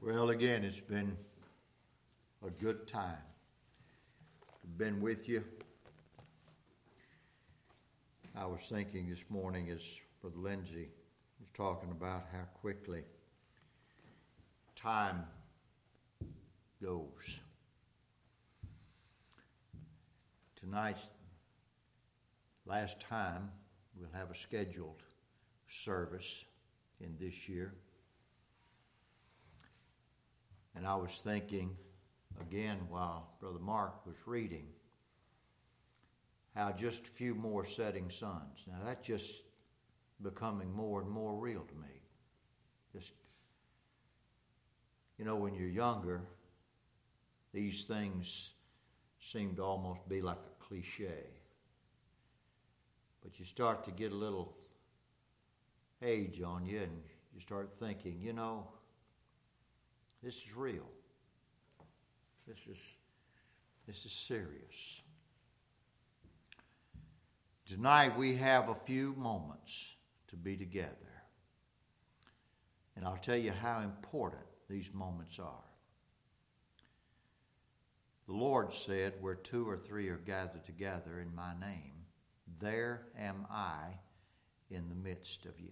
Well, again, it's been a good time. I've been with you. I was thinking this morning as Brother Lindsay was talking about how quickly time goes. Tonight's last time we'll have a scheduled service in this year. And I was thinking, again, while Brother Mark was reading, how just a few more setting suns. Now that's just becoming more and more real to me. Just, when you're younger, these things seem to almost be like a cliche. But you start to get a little age on you and you start thinking, this is real. This is serious. Tonight we have a few moments to be together. And I'll tell you how important these moments are. The Lord said, where two or three are gathered together in my name, there am I in the midst of you.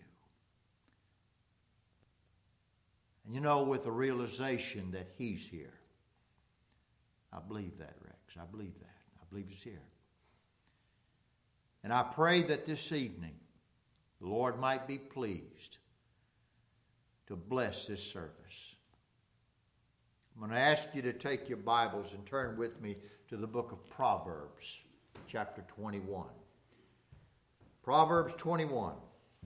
And with the realization that He's here. I believe that, Rex. I believe that. I believe He's here. And I pray that this evening the Lord might be pleased to bless this service. I'm going to ask you to take your Bibles and turn with me to the book of Proverbs, chapter 21. Proverbs 21.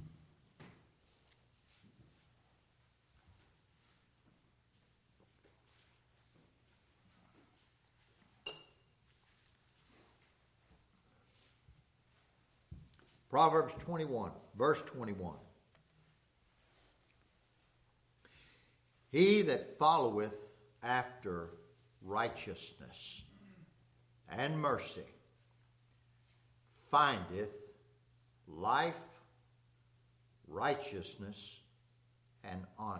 Proverbs 21, verse 21. He that followeth after righteousness and mercy findeth life, righteousness, and honor.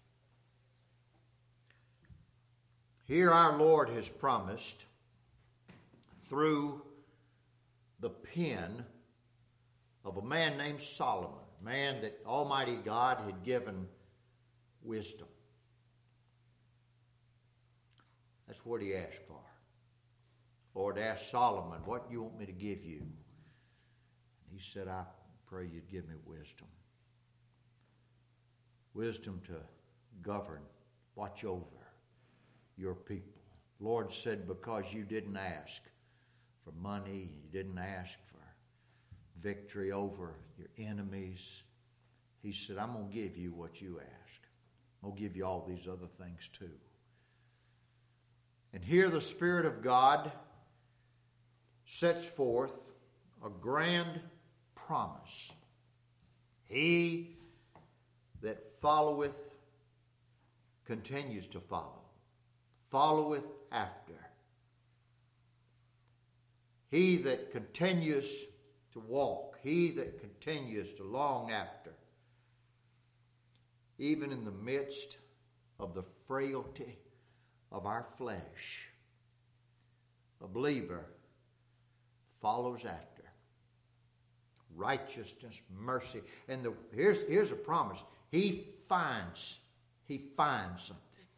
Here our Lord has promised through the pen of a man named Solomon, a man that Almighty God had given wisdom. That's what he asked for. Lord asked Solomon, what do you want me to give you? He said, I pray you'd give me wisdom. Wisdom to govern, watch over your people. Lord said, because you didn't ask for money, you didn't ask for victory over your enemies. He said, I'm going to give you what you asked. I'm going to give you all these other things too. And here the Spirit of God sets forth a grand promise. He that followeth continues to follow, followeth after. He that continues to walk, he that continues to long after, even in the midst of the frailty of our flesh, a believer follows after righteousness, mercy, and here's a promise. He finds something.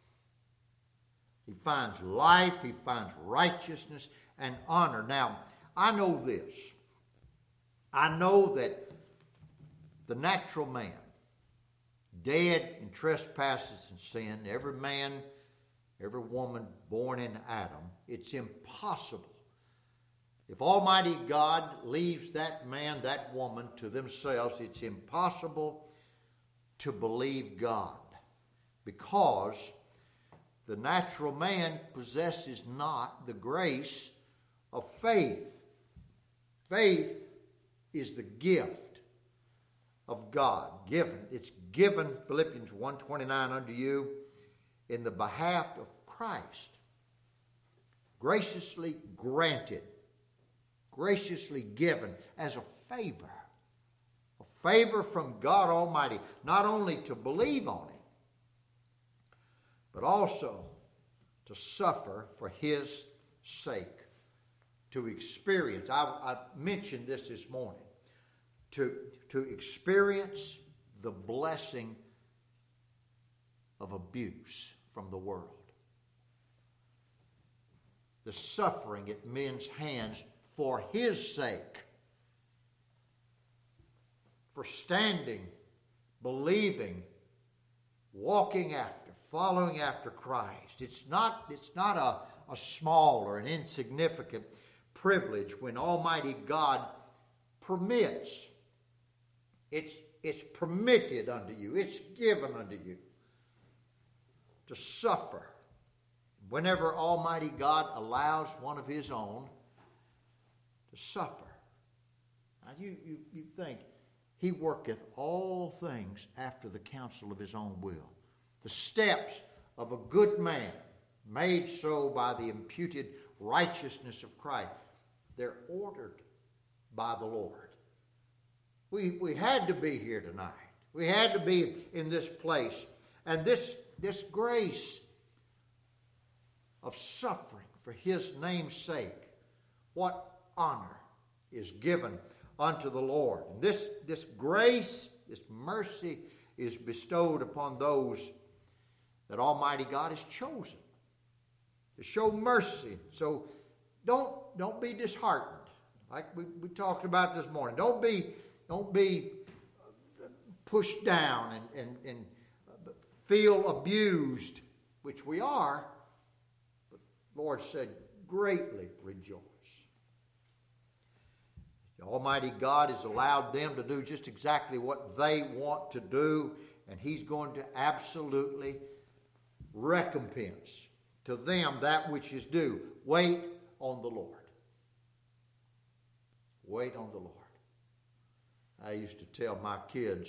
He finds life, he finds righteousness and honor. Now, I know this. I know that the natural man, dead in trespasses and sin, every man, every woman born in Adam, it's impossible. If Almighty God leaves that man, that woman to themselves, it's impossible to believe God, because the natural man possesses not the grace of faith. Faith is the gift of God. It's given, Philippians 1:29, unto you in the behalf of Christ. Graciously granted, graciously given as a favor. A favor from God Almighty, not only to believe on Him, but also to suffer for His sake, to experience. I mentioned this morning. To experience the blessing of abuse from the world. The suffering at men's hands for His sake. For standing, believing, walking after, following after Christ. It's not a small or an insignificant privilege when Almighty God permits. It's permitted unto you. It's given unto you to suffer. Whenever Almighty God allows one of His own to suffer. Now you think, He worketh all things after the counsel of His own will. The steps of a good man, made so by the imputed righteousness of Christ, they're ordered by the Lord. We had to be here tonight. We had to be in this place. And this grace of suffering for His name's sake, what honor is given unto the Lord. And this grace, this mercy is bestowed upon those that Almighty God has chosen to show mercy. So don't be disheartened, like we talked about this morning. Don't be pushed down and feel abused, which we are. But the Lord said, greatly rejoice. The Almighty God has allowed them to do just exactly what they want to do, and He's going to absolutely recompense to them that which is due. Wait on the Lord. Wait on the Lord. I used to tell my kids,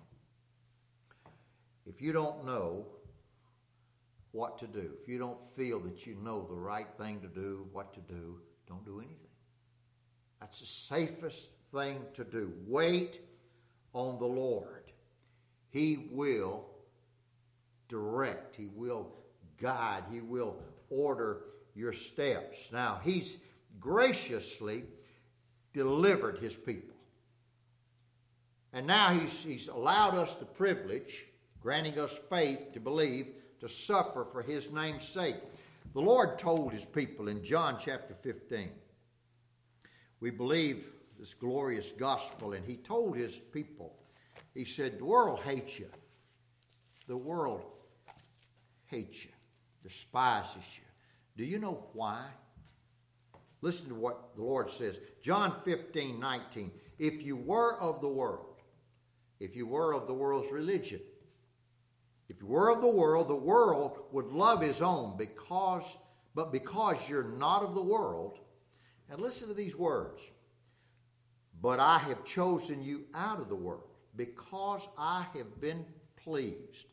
if you don't know what to do, if you don't feel that you know the right thing to do, what to do, don't do anything. That's the safest thing to do. Wait on the Lord. He will direct. He will guide. He will order your steps. Now, He's graciously delivered His people. And now He's allowed us the privilege, granting us faith to believe, to suffer for His name's sake. The Lord told His people in John chapter 15, we believe this glorious gospel, and He told His people, He said, the world hates you. The world hates you, despises you. Do you know why? Listen to what the Lord says. John 15:19. If you were of the world, if you were of the world's religion, if you were of the world would love his own, but because you're not of the world, and listen to these words, but I have chosen you out of the world, because I have been pleased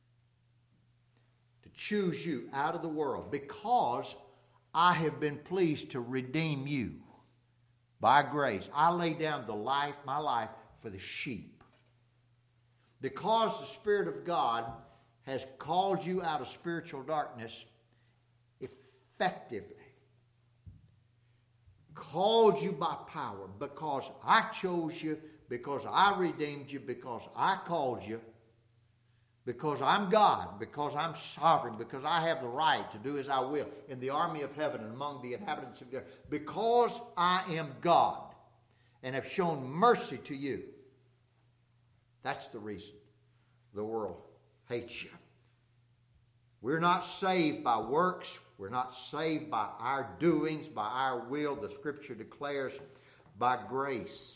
to choose you out of the world, because I have been pleased to redeem you by grace. I lay down my life for the sheep. Because the Spirit of God has called you out of spiritual darkness effectively, called you by power, because I chose you, because I redeemed you, because I called you, because I'm God, because I'm sovereign, because I have the right to do as I will in the army of heaven and among the inhabitants of the earth, because I am God and have shown mercy to you. That's the reason the world hates you. We're not saved by works. We're not saved by our doings, by our will. The Scripture declares by grace.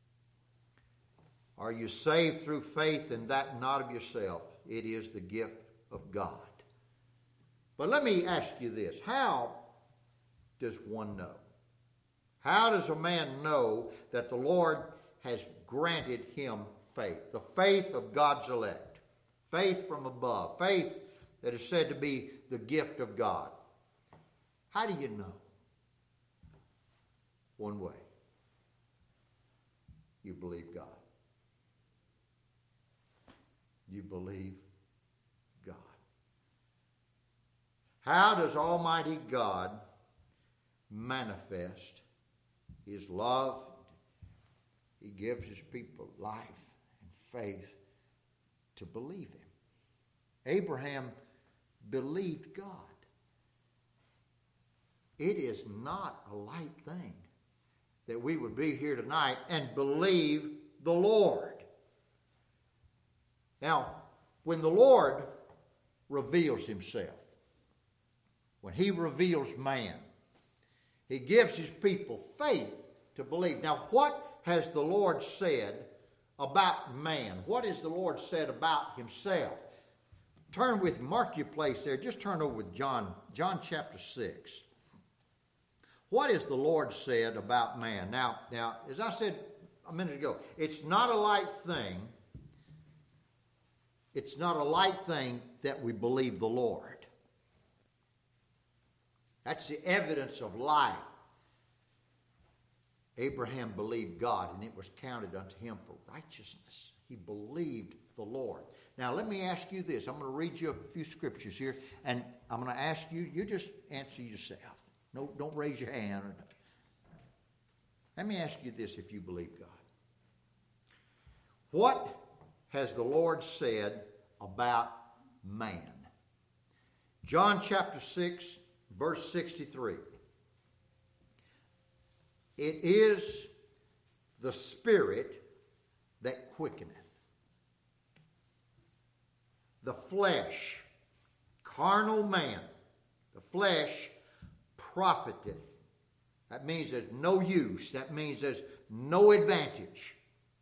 Are you saved through faith, and that not of yourself? It is the gift of God. But let me ask you this. How does one know? How does a man know that the Lord has granted him faith? The faith of God's elect. Faith from above. Faith that is said to be the gift of God. How do you know? One way. You believe God. You believe God. How does Almighty God manifest His love? He gives His people life and faith to believe Him. Abraham believed God. It is not a light thing that we would be here tonight and believe the Lord. Now, when the Lord reveals Himself, when He reveals man, He gives His people faith to believe. Now, what has the Lord said about man? What has the Lord said about Himself? Turn with me, mark your place there. Just turn over with John chapter 6. What has the Lord said about man? Now, as I said a minute ago, it's not a light thing. It's not a light thing that we believe the Lord. That's the evidence of life. Abraham believed God, and it was counted unto him for righteousness. He believed the Lord. Now, let me ask you this. I'm going to read you a few scriptures here, and I'm going to ask you, you just answer yourself. No, don't raise your hand. Let me ask you this, if you believe God. What has the Lord said about man? John chapter 6, verse 63. It is the Spirit that quickeneth. The flesh, carnal man, the flesh profiteth. That means there's no use. That means there's no advantage.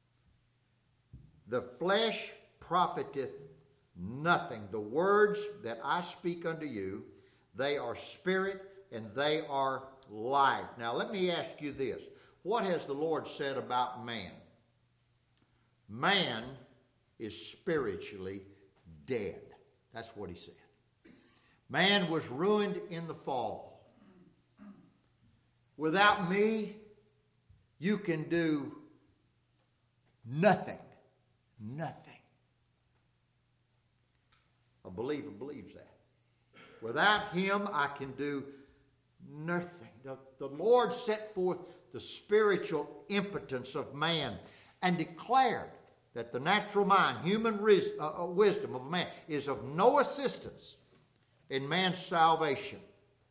The flesh profiteth nothing. The words that I speak unto you, they are spirit and they are life. Now let me ask you this. What has the Lord said about man? Man is spiritually dead. That's what He said. Man was ruined in the fall. Without me, you can do nothing. Nothing. A believer believes that. Without Him, I can do nothing. The Lord set forth the spiritual impotence of man and declared that the natural mind, human wisdom of man is of no assistance in man's salvation.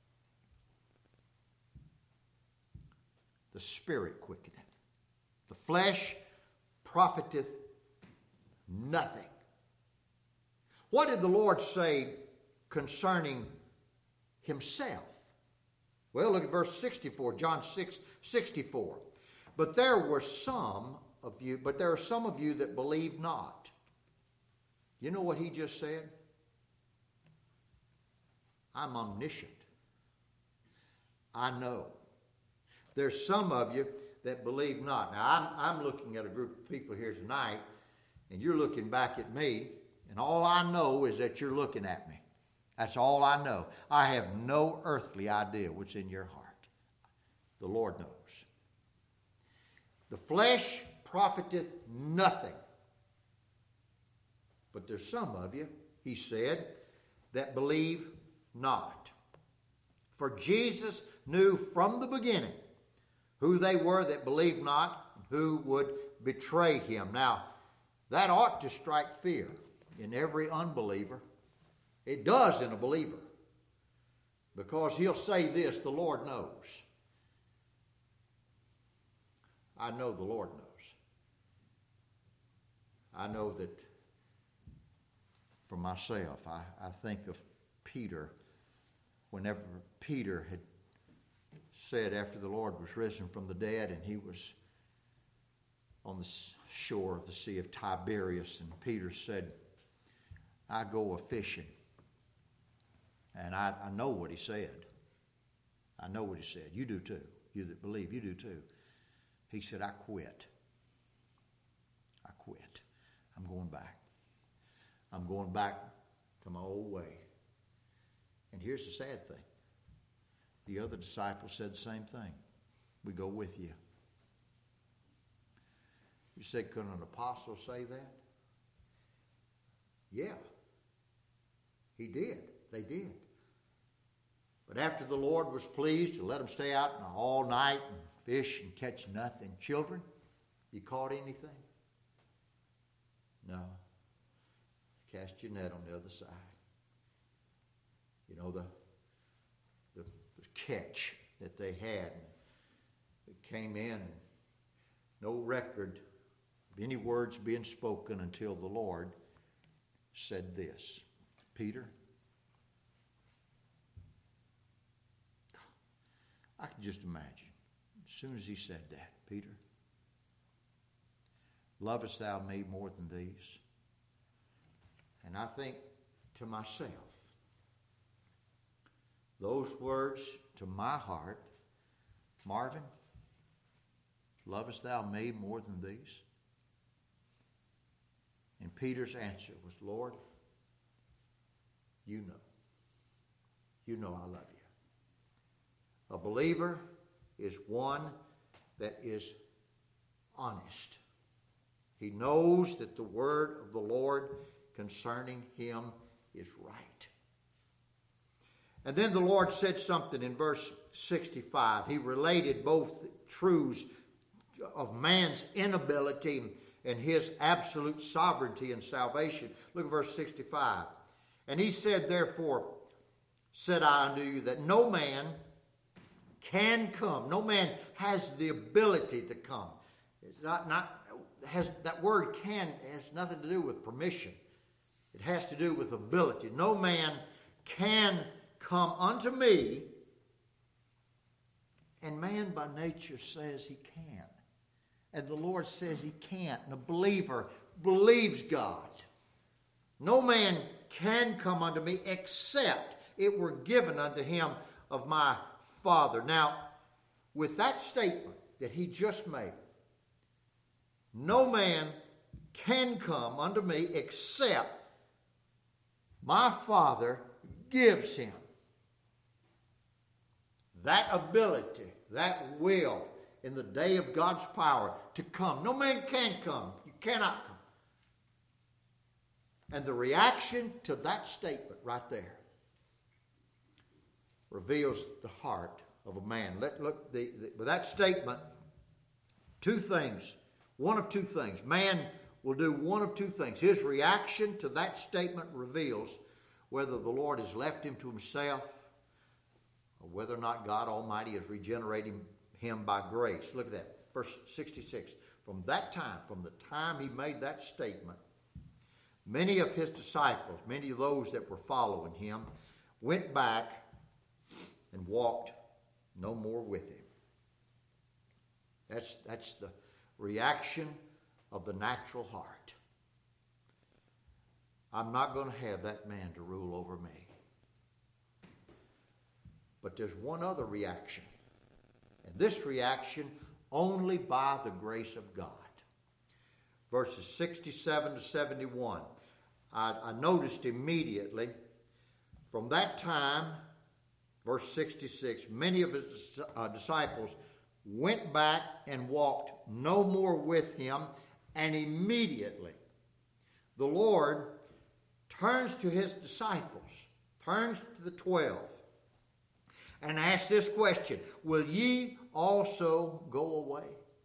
The Spirit quickeneth. The flesh profiteth nothing. What did the Lord say concerning Himself? Well, look at verse 64, John 6, 64. But there are some of you that believe not. You know what He just said? I'm omniscient. I know. There's some of you that believe not. Now, I'm looking at a group of people here tonight, and you're looking back at me, and all I know is that you're looking at me. That's all I know. I have no earthly idea what's in your heart. The Lord knows. The flesh profiteth nothing. But there's some of you, He said, that believe not. For Jesus knew from the beginning who they were that believed not, and who would betray Him. Now, that ought to strike fear in every unbeliever. It does in a believer. Because he'll say this, the Lord knows. I know the Lord knows. I know that for myself, I think of Peter. Whenever Peter had said after the Lord was risen from the dead and he was on the shore of the Sea of Tiberias, and Peter said, I go a-fishing. And I know what he said. I know what he said. You do too. You that believe, you do too. He said, I quit. I quit. I'm going back. I'm going back to my old way. And here's the sad thing. The other disciples said the same thing. We go with you. You said, could an apostle say that? Yeah. He did. They did. But after the Lord was pleased to let them stay out all night and fish and catch nothing. Children, you caught anything? No. Cast your net on the other side. You know, the catch that they had. It came in, and no record of any words being spoken until the Lord said this. Peter, I can just imagine, as soon as he said that, Peter, lovest thou me more than these? And I think to myself, those words to my heart, Marvin, lovest thou me more than these? And Peter's answer was, Lord, you know. You know I love you. A believer is one that is honest. He knows that the word of the Lord concerning him is right. And then the Lord said something in verse 65. He related both the truths of man's inability and his absolute sovereignty and salvation. Look at verse 65. And he said, therefore, said I unto you, that no man can come. No man has the ability to come. It's that word can has nothing to do with permission. It has to do with ability. No man can come unto me, and man by nature says he can. And the Lord says he can't. And a believer believes God. No man can come unto me except it were given unto him of my Father. Now, with that statement that he just made, no man can come unto me except my Father gives him that ability, that will, in the day of God's power to come. No man can come. You cannot come. And the reaction to that statement right there reveals the heart of a man. With that statement, two things. One of two things. Man will do one of two things. His reaction to that statement reveals whether the Lord has left him to himself or whether or not God Almighty is regenerating him by grace. Look at that. Verse 66. From that time, from the time he made that statement, many of his disciples, many of those that were following him, went back and walked no more with him. That's the reaction of the natural heart. I'm not going to have that man to rule over me. But there's one other reaction. And this reaction only by the grace of God. Verses 67 to 71. I noticed immediately from that time, verse 66, many of his disciples went back and walked no more with him, and immediately the Lord turns to his disciples, turns to the 12, and asks this question, will ye also go away?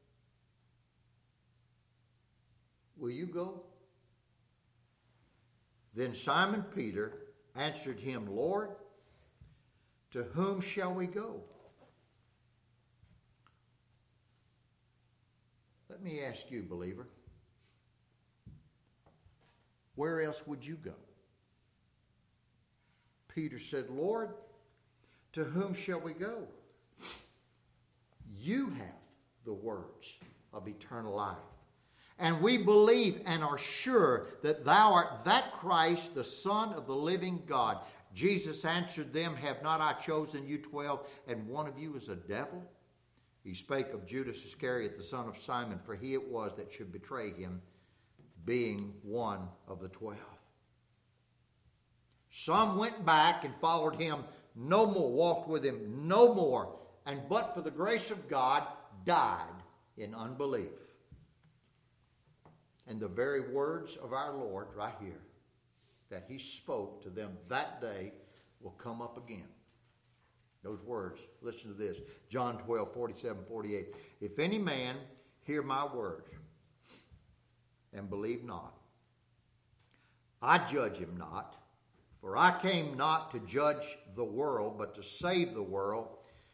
Will you go? Then Simon Peter answered him, Lord, to whom shall we go? Let me ask you, believer, where else would you go? Peter said, Lord, to whom shall we go? You have the words of eternal life. And we believe and are sure that thou art that Christ, the Son of the living God. Jesus answered them, have not I chosen you 12, and one of you is a devil? He spake of Judas Iscariot, the son of Simon, for he it was that should betray him, being one of the 12. Some went back and followed him no more, walked with him no more, and but for the grace of God, died in unbelief. And the very words of our Lord right here that he spoke to them that day will come up again. Those words. Listen to this. John 12, 47, 48. If any man hear my word and believe not, I judge him not. For I came not to judge the world, but to save the world.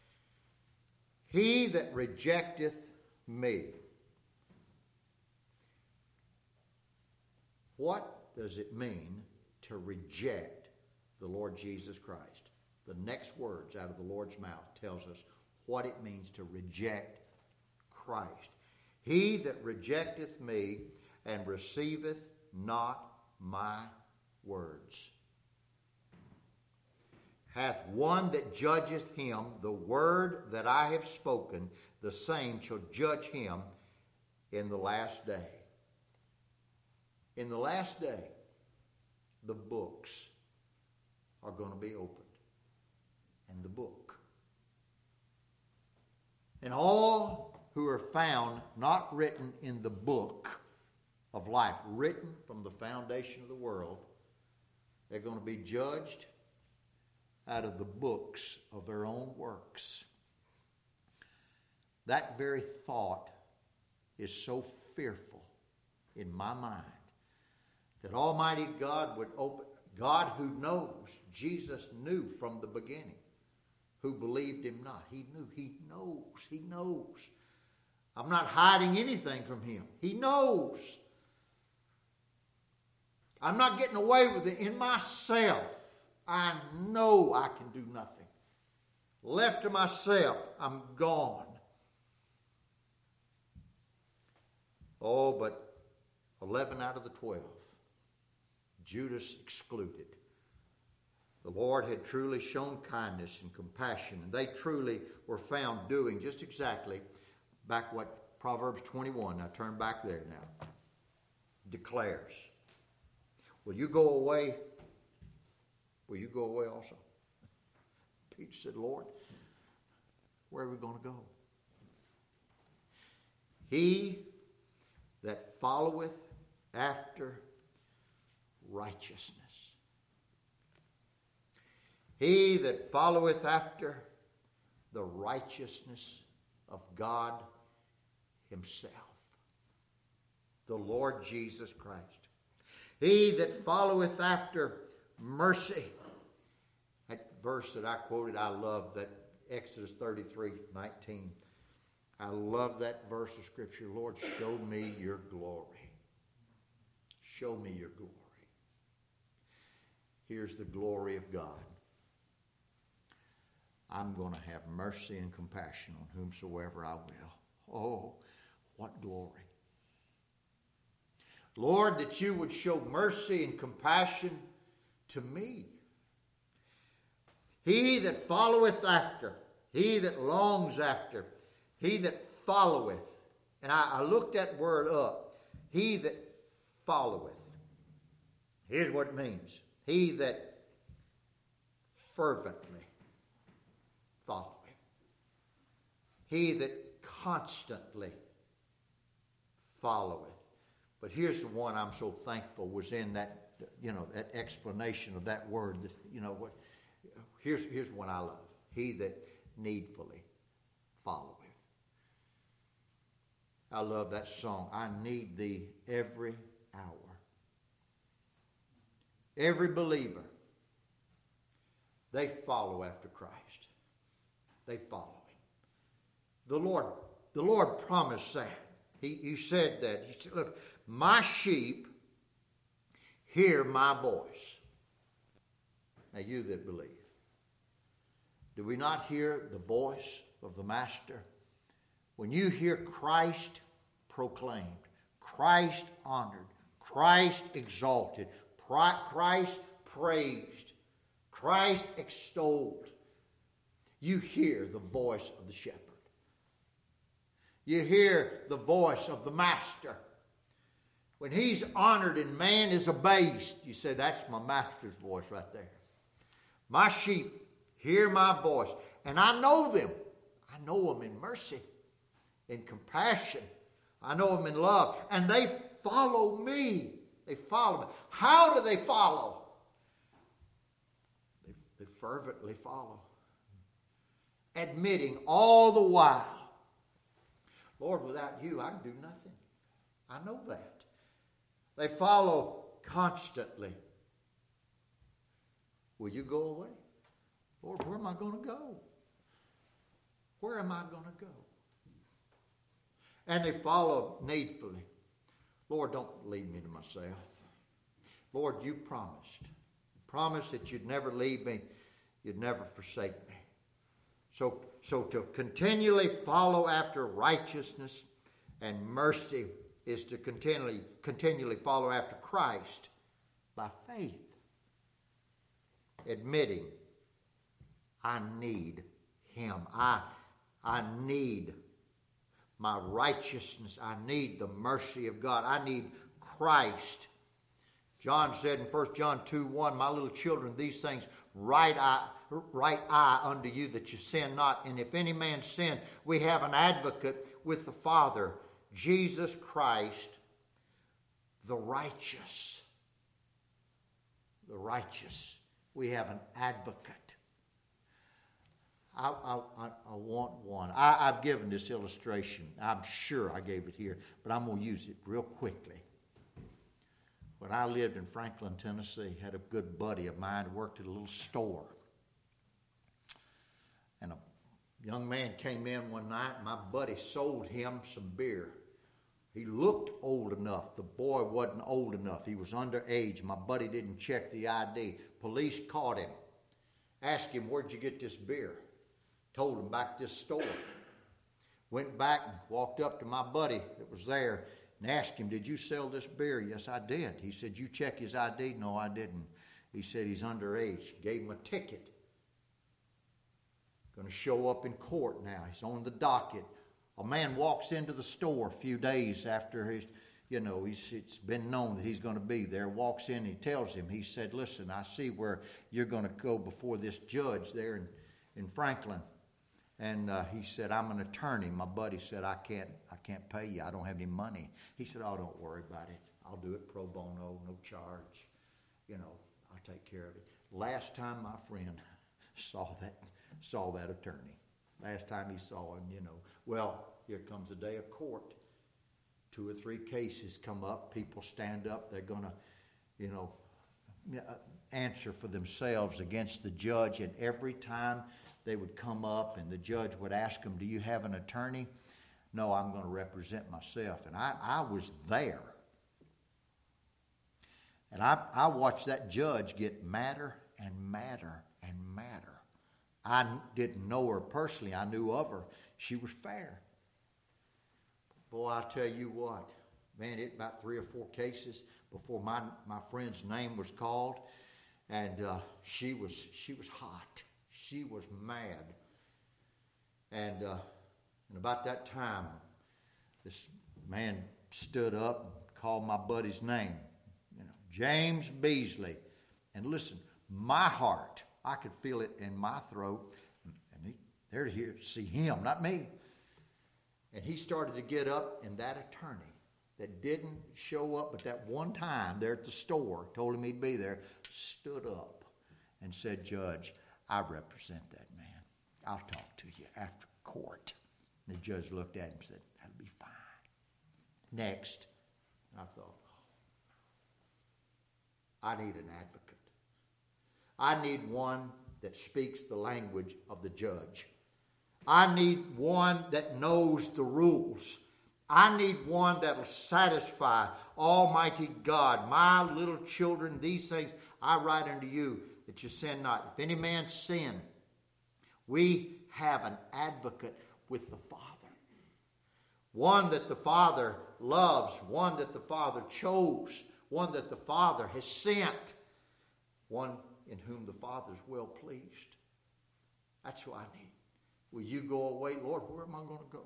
He that rejecteth me. What does it mean to reject the Lord Jesus Christ? The next words out of the Lord's mouth tells us what it means to reject Christ. He that rejecteth me and receiveth not my words hath one that judgeth him. The word that I have spoken, the same shall judge him in the last day. In the last day, the books are going to be opened. And the book. And all who are found not written in the book of life, written from the foundation of the world, they're going to be judged out of the books of their own works. That very thought is so fearful in my mind that Almighty God would open, God who knows, Jesus knew from the beginning, who believed him not. He knew, he knows. I'm not hiding anything from him. He knows. I'm not getting away with it in myself. I know I can do nothing. Left to myself, I'm gone. Oh, but 11 out of the 12, Judas excluded. The Lord had truly shown kindness and compassion, and they truly were found doing just exactly back what Proverbs 21, now turn back there now, declares. Will you go away? Will you go away also? Peter said, Lord, where are we going to go? He that followeth after righteousness. He that followeth after the righteousness of God himself. The Lord Jesus Christ. He that followeth after mercy. That verse that I quoted, I love that, Exodus 33:19. I love that verse of Scripture. Lord, show me your glory. Show me your glory. Here's the glory of God. I'm going to have mercy and compassion on whomsoever I will. Oh, what glory. Lord, that you would show mercy and compassion to me. He that followeth after, he that longs after, he that followeth. And I looked that word up. He that followeth. Here's what it means. He that fervently followeth. He that constantly followeth. But here's the one I'm so thankful was in that, that explanation of that word. What? Here's one I love. He that needfully followeth. I love that song. I need thee every hour. Every believer, they follow after Christ. They follow him. The Lord promised that. He said that. He said, look, my sheep hear my voice. Now you that believe. Do we not hear the voice of the Master? When you hear Christ proclaimed, Christ honored, Christ exalted, Christ praised, Christ extolled, you hear the voice of the shepherd. You hear the voice of the Master. When he's honored and man is abased, you say, that's my Master's voice right there. My sheep hear my voice, and I know them. I know them in mercy, in compassion. I know them in love, and they follow me. They follow me. How do they follow? They fervently follow. admitting all the while, Lord, without you, I can do nothing. I know that. They follow constantly. Will you go away? Lord, where am I going to go? Where am I going to go? And they follow needfully. Lord, don't leave me to myself. Lord, you promised. You promised that you'd never leave me. You'd never forsake me. So to continually follow after righteousness and mercy is to continually follow after Christ by faith. Admitting, I need him. I need my righteousness. I need the mercy of God. I need Christ. John said in 1 John 2:1, my little children, these things write I unto you, that you sin not. And if any man sin, we have an advocate with the Father, Jesus Christ, the righteous. The righteous. We have an advocate. I want one. I've given this illustration. I'm sure I gave it here, but I'm going to use it real quickly. When I lived in Franklin, Tennessee, had a good buddy of mine who worked at a little store. And a young man came in one night, and my buddy sold him some beer. He looked old enough. The boy wasn't old enough. He was underage. My buddy didn't check the ID. Police caught him. Asked him, where'd you get this beer? Told him back to this store. Went back and walked up to my buddy that was there and asked him, did you sell this beer? Yes, I did. He said, you check his ID? No, I didn't. He said, he's underage. Gave him a ticket. Going to show up in court now. He's on the docket. A man walks into the store a few days after it's been known that he's going to be there. Walks in and he tells him, he said, listen, I see where you're going to go before this judge there in Franklin. And he said, I'm an attorney. My buddy said, I can't pay you. I don't have any money. He said, oh, don't worry about it. I'll do it pro bono, no charge. I'll take care of it. Last time my friend saw that attorney. Last time he saw him, Well, here comes the day of court. 2 or 3 cases come up. People stand up. They're going to, answer for themselves against the judge. And every time they would come up and the judge would ask them, do you have an attorney? No, I'm going to represent myself. And I was there. And I watched that judge get madder and madder and madder. I didn't know her personally. I knew of her. She was fair. Boy, I tell you what, man, it about 3 or 4 cases before my friend's name was called, and she was hot. She was mad. And about that time, this man stood up and called my buddy's name, James Beasley. And listen, my heart, I could feel it in my throat. And they're here to see him, not me. And he started to get up, and that attorney that didn't show up but that one time there at the store, told him he'd be there, stood up and said, Judge, I represent that man. I'll talk to you after court. And the judge looked at him and said, that'll be fine. Next, I thought, I need an advocate. I need one that speaks the language of the judge. I need one that knows the rules. I need one that will satisfy Almighty God. My little children, these things I write unto you, that you sin not. If any man sin, we have an advocate with the Father. One that the Father loves, one that the Father chose, one that the Father has sent, one in whom the Father is well pleased. That's who I need. Will you go away? Lord, where am I going to go?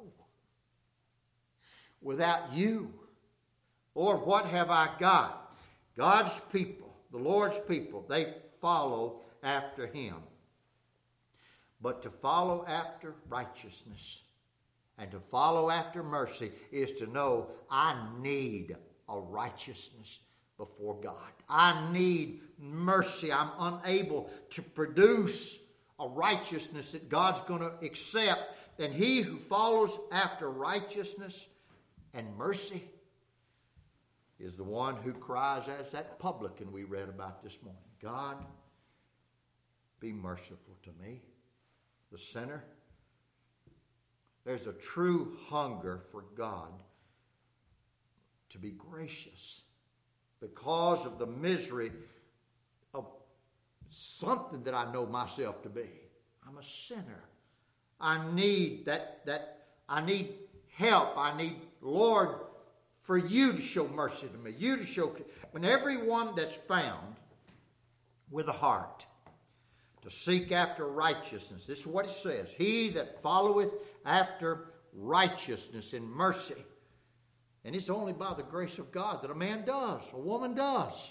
Without you. Lord, what have I got? God's people, the Lord's people, they follow after him. But to follow after righteousness and to follow after mercy is to know I need a righteousness before God. I need mercy. I'm unable to produce a righteousness that God's going to accept. And he who follows after righteousness and mercy is the one who cries as that publican we read about this morning. God, be merciful to me, the sinner. There's a true hunger for God to be gracious because of the misery of something that I know myself to be. I'm a sinner. I need I need help. I need, Lord, for you to show mercy to me. You to show, when everyone that's found with a heart to seek after righteousness. This is what it says. He that followeth after righteousness and mercy. And it's only by the grace of God that a man does, a woman does.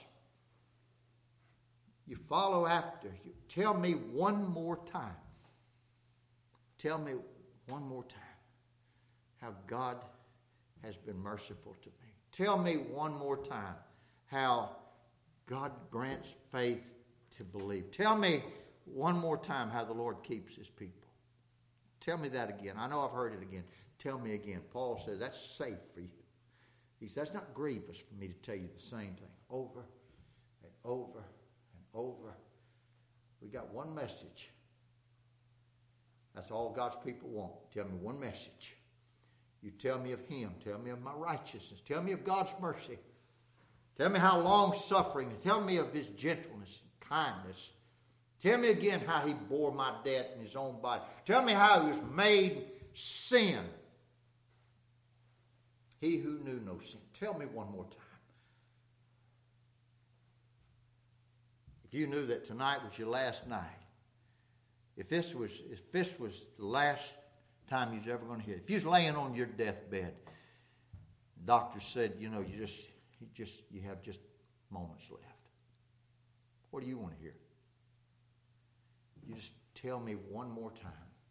You follow after. You tell me one more time. Tell me one more time how God has been merciful to me. Tell me one more time how God grants faith to believe. Tell me one more time how the Lord keeps his people. Tell me that again. I know I've heard it again. Tell me again. Paul says that's safe for you. He says that's not grievous for me to tell you the same thing over and over and over. We got one message. That's all God's people want. Tell me one message. You tell me of him. Tell me of my righteousness. Tell me of God's mercy. Tell me how long-suffering. Tell me of his gentleness and kindness. Tell me again how he bore my debt in his own body. Tell me how he was made sin. He who knew no sin. Tell me one more time. If you knew that tonight was your last night, if this was the last time you was ever going to hear it, if you was laying on your deathbed, the doctor said, you have just moments left. What do you want to hear? You just tell me one more time.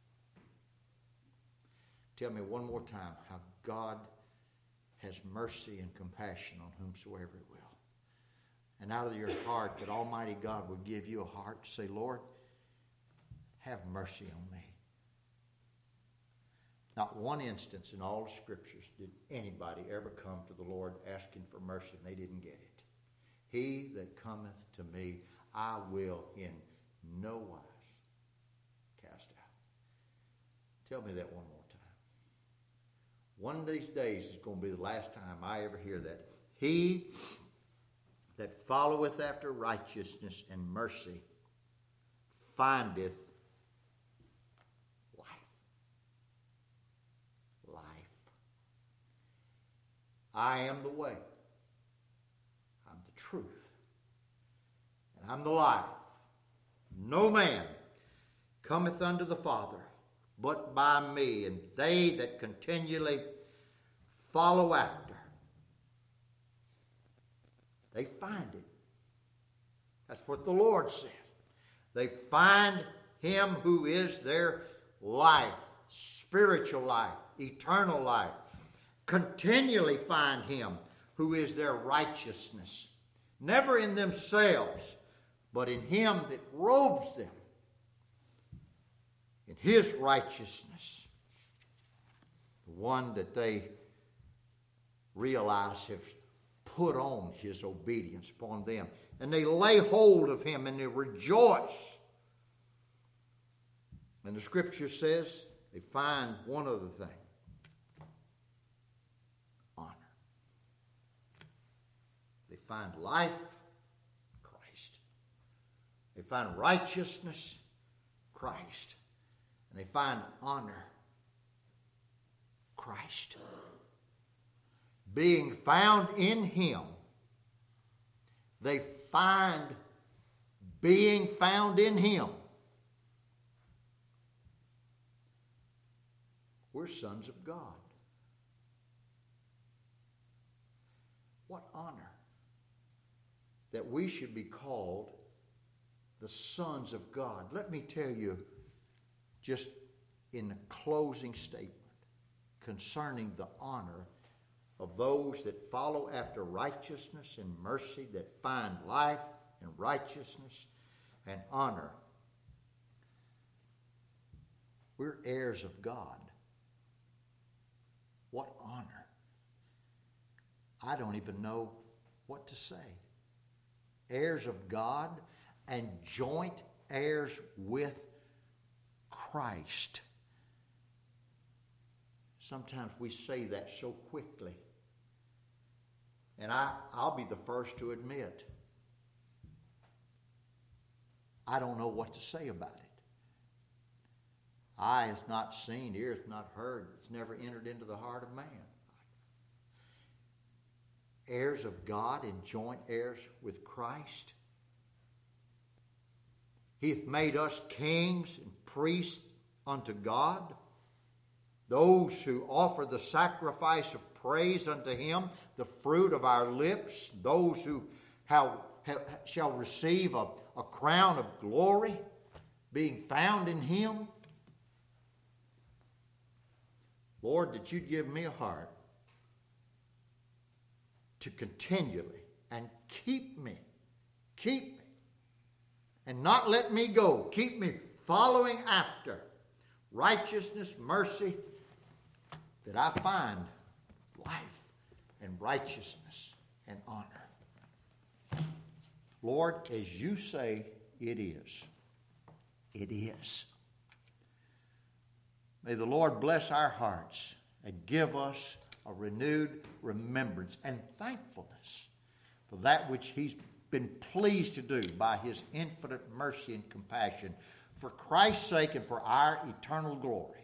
Tell me one more time how God has mercy and compassion on whomsoever it will. And out of your heart, that Almighty God would give you a heart to say, Lord, have mercy on me. Not one instance in all the scriptures did anybody ever come to the Lord asking for mercy and they didn't get it. He that cometh to me, I will in no wise cast out. Tell me that one more time. One of these days is going to be the last time I ever hear that. He that followeth after righteousness and mercy findeth life. Life. I am the way. I'm the truth. And I'm the life. No man cometh unto the Father but by me, and they that continually follow after, they find it. That's what the Lord said. They find him who is their life, spiritual life, eternal life. Continually find him who is their righteousness. Never in themselves, but in him that robes them in his righteousness. The one that they realize have put on his obedience upon them. And they lay hold of him and they rejoice. And the scripture says they find one other thing. Honor. They find life, Christ. They find righteousness, Christ. And they find honor, Christ. Being found in him, they find being found in him. We're sons of God. What honor that we should be called the sons of God. Let me tell you, just in the closing statement, concerning the honor of those that follow after righteousness and mercy, that find life and righteousness and honor. We're heirs of God. What honor. I don't even know what to say. Heirs of God and joint heirs with Christ. Sometimes we say that so quickly. And I'll be the first to admit, I don't know what to say about it. Eye has not seen, ear has not heard, it's never entered into the heart of man. Heirs of God and joint heirs with Christ. He hath made us kings and priests unto God, those who offer the sacrifice of praise unto Him, the fruit of our lips, those who shall receive a crown of glory, being found in Him. Lord, that You'd give me a heart to continually and keep me, and not let me go. Keep me following after righteousness, mercy, that I find life and righteousness and honor. Lord, as You say, it is. It is. May the Lord bless our hearts and give us a renewed remembrance and thankfulness for that which He's been pleased to do by His infinite mercy and compassion for Christ's sake and for our eternal glory.